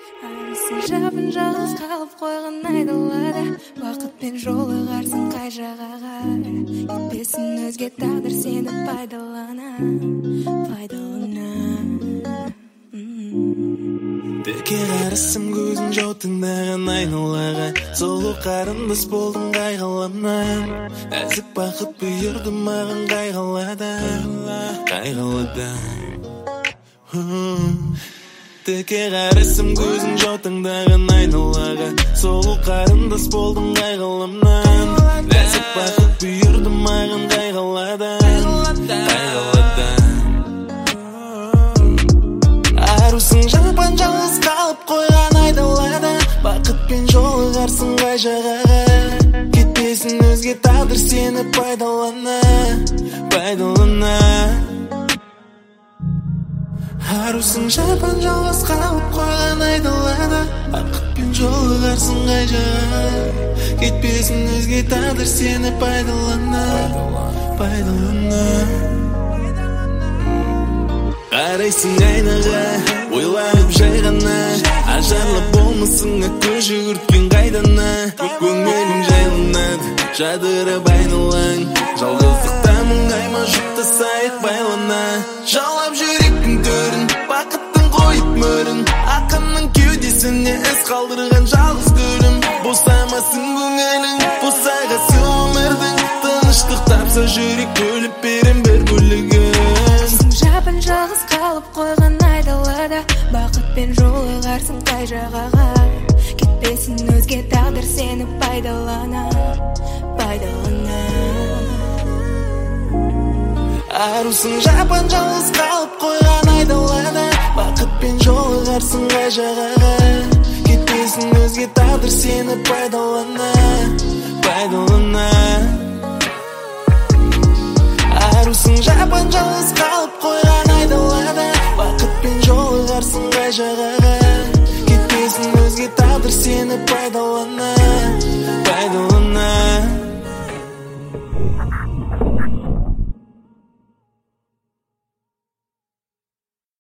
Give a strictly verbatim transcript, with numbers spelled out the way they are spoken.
Арысың жабын жалғыз қалып қойған айдалада, бақытпен жолығарсың қай жағаға. Кетпесін өзге тағдыр сені пайдалана, пайдалана. Беке қарасым көзің жаутыңдаған айналаға, сұлу қарындас болдың қайғыламнан. Әзік бақыт бұйырды маған қайғыладан, қайғыладан. Теке қарасым көзің жаутыңдаған айналаға, сұлу қарындас болдың қайғыламнан. Әзік бақыт бұйырды маған қайғыладан, қайғыладан. Арусың жапан жалғыз қалып қойған айдалада, бақытпен жолығарсың қай жағаға. Кетпесін өзге тағдыр сені пайдалана, пайдалана. Арусың жапан жалғыз қалып қойған айдалада, бақытпен жолығарсың қай жағаға. Кетпесін өзге тағдыр сені пайдалана, пайдалана. Қарайсың айнаға, ойланып жай ғана, ажарлы болмысыңа көз жүгірткен қайдана. Көңілің жайланады, жадырап айналаң, жалғыздықта мұңайма жұптасайық байлана. Жалап жүректің төрін, бақыттың қойып мөрін, ақынның кеудесіне із қалдырған жалғыз гүлім. Босамасын көңілің, босағасы өмірдің, тыныштық тапса жүрек бөліп берем бір бөлігін. Жапын жалғыз қалып қойған айдалада, бақытпен жолығарсың қай жағаға. Кетпесін өзге тағдыр сені пайдалана, пайдалана. Арусың жапан жалғыз қалып қойған айдалада, бақытпен жолығарсың қай жағаға. Кетпесін өзге тағдыр сені пайдалана, пайдалана. Арусың жапан жалғыз қалып қойған айдалада, бақытпен жолығарсың қай жағаға. Кетпесін өзге тағдыр сені пайдалана, пайдалана.